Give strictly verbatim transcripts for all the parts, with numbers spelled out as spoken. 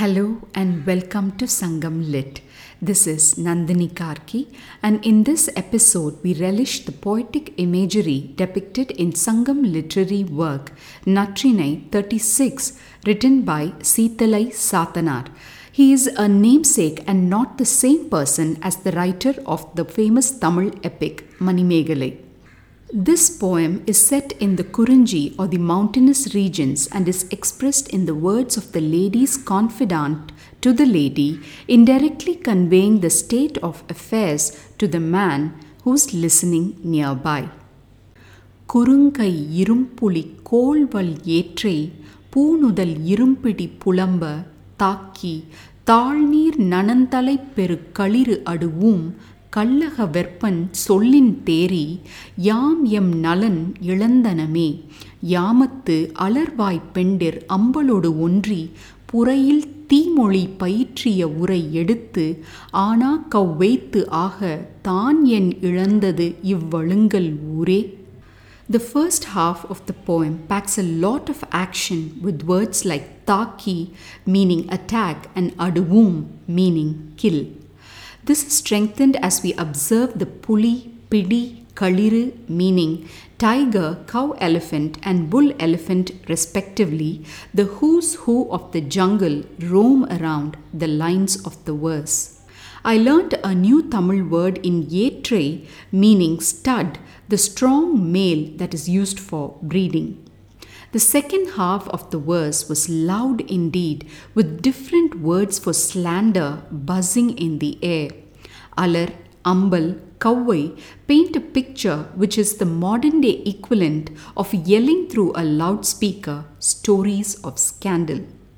Hello and welcome to Sangam Lit. This is Nandini Karki, and in this episode we relish the poetic imagery depicted in Sangam literary work Natrinai thirty-six, written by Seethalai Sathanar. He is a namesake and not the same person as the writer of the famous Tamil epic Manimegalai. This poem is set in the Kurunji or the mountainous regions and is expressed in the words of the lady's confidant to the lady, indirectly conveying the state of affairs to the man who is listening nearby. குறுங்கை இரும்புலி கோள்வல் ஏற்றை பூணுதல் இரும்பிடி புலம்ப தாக்கி தாழ்நீர் நனந்தலை பெரு களிறு அடுவும் கள்ளக வெற்பன் சொல்லின் தேரி யாம் M நலன் இழந்தனமே யாமத்து அலர்வாய் பெண்டிர் அம்பலொடு ஒன்றி புறையில் தீமொழி பயிற்றிய உரை எடுத்து ஆனா கவ்வைத்து ஆக தான் என் இழந்தது இவ்வழுங்கல் ஊரே. The first half of the poem packs a lot of action with words like taki, meaning attack, and aduvum, meaning kill. This is strengthened as we observe the puli, pidi, kaliru, meaning tiger, cow elephant, and bull elephant respectively, the who's who of the jungle roam around the lines of the verse. I learnt a new Tamil word in yetre, meaning stud, the strong male that is used for breeding. The second half of the verse was loud indeed, with different words for slander buzzing in the air. Alar, Ambal, Kavvai paint a picture which is the modern day equivalent of yelling through a loudspeaker stories of scandal.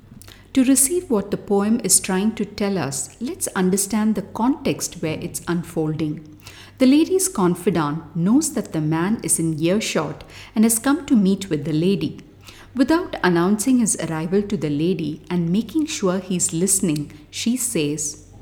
To receive what the poem is trying to tell us, let's understand the context where it's unfolding. The lady's confidant knows that the man is in earshot and has come to meet with the lady. Without announcing his arrival to the lady and making sure he's listening, she says,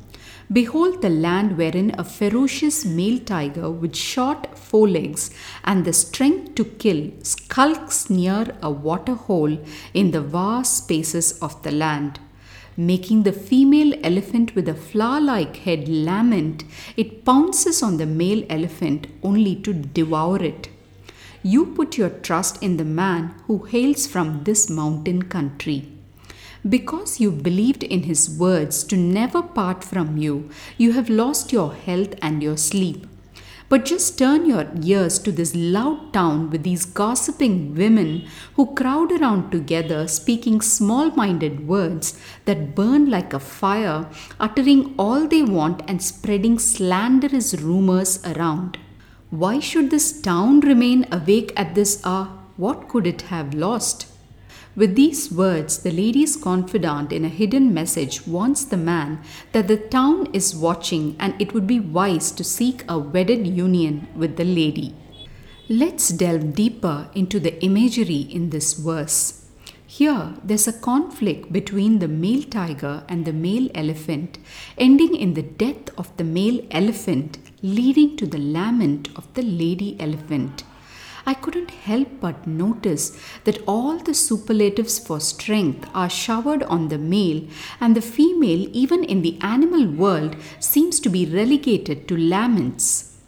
"Behold the land wherein a ferocious male tiger with short forelegs and the strength to kill skulks near a water hole in the vast spaces of the land. Making the female elephant with a flower-like head lament, it pounces on the male elephant only to devour it. You put your trust in the man who hails from this mountain country. Because you believed in his words to never part from you, you have lost your health and your sleep. But just turn your ears to this loud town with these gossiping women who crowd around together, speaking small-minded words that burn like a fire, uttering all they want and spreading slanderous rumors around. Why should this town remain awake at this hour? What could it have lost?" With these words, the lady's confidant in a hidden message warns the man that the town is watching and it would be wise to seek a wedded union with the lady. Let's delve deeper into the imagery in this verse. Here, there's a conflict between the male tiger and the male elephant, ending in the death of the male elephant, leading to the lament of the lady elephant. I couldn't help but notice that all the superlatives for strength are showered on the male, and the female, even in the animal world, seems to be relegated to laments.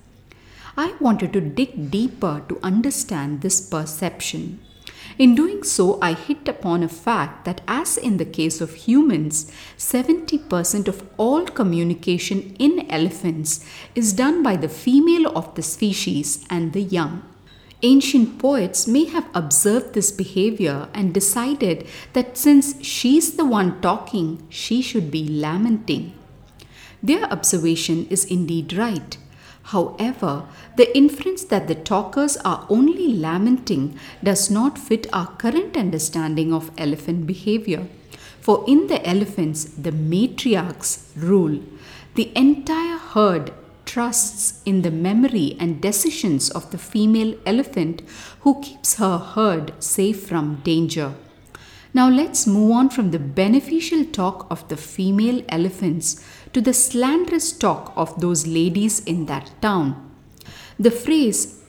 I wanted to dig deeper to understand this perception. In doing so, I hit upon a fact that, as in the case of humans, seventy percent of all communication in elephants is done by the female of the species and the young. Ancient poets may have observed this behavior and decided that since she's the one talking, she should be lamenting. Their observation is indeed right. However, the inference that the talkers are only lamenting does not fit our current understanding of elephant behavior. For in the elephants, the matriarchs rule. The entire herd trusts in the memory and decisions of the female elephant who keeps her herd safe from danger. Now let's move on from the beneficial talk of the female elephants to the slanderous talk of those ladies in that town. The phrase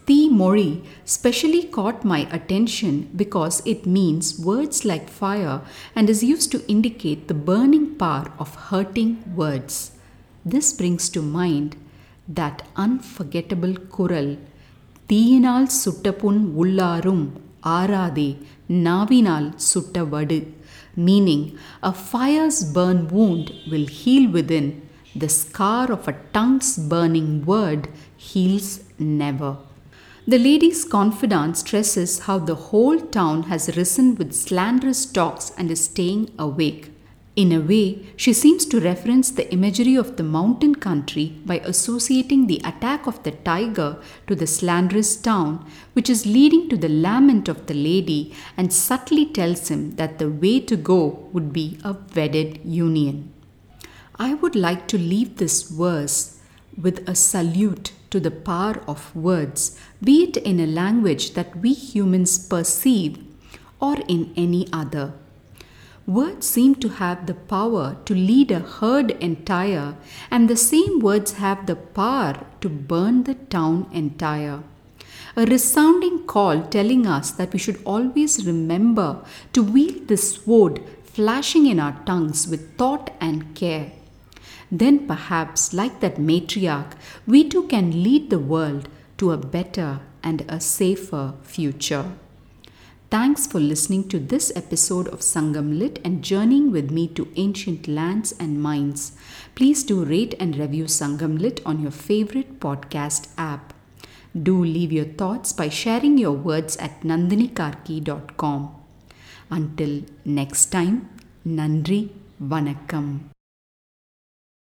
Thi Mori specially caught my attention because it means words like fire and is used to indicate the burning power of hurting words. This brings to mind that unforgettable kural, Tiyinal suttapun ullarum arade navinal suttavadu, meaning a fire's burn wound will heal within, the scar of a tongue's burning word heals never. The lady's confidant stresses how the whole town has risen with slanderous talks and is staying awake. In a way, she seems to reference the imagery of the mountain country by associating the attack of the tiger to the slanderous town, which is leading to the lament of the lady, and subtly tells him that the way to go would be a wedded union. I would like to leave this verse with a salute to the power of words, be it in a language that we humans perceive or in any other. Words seem to have the power to lead a herd entire, and the same words have the power to burn the town entire. A resounding call telling us that we should always remember to wield the sword flashing in our tongues with thought and care. Then perhaps, like that matriarch, we too can lead the world to a better and a safer future. Thanks for listening to this episode of Sangam Lit and journeying with me to ancient lands and minds. Please do rate and review Sangam Lit on your favorite podcast app. Do leave your thoughts by sharing your words at nandini karki dot com. Until next time, Nandri Vanakkam.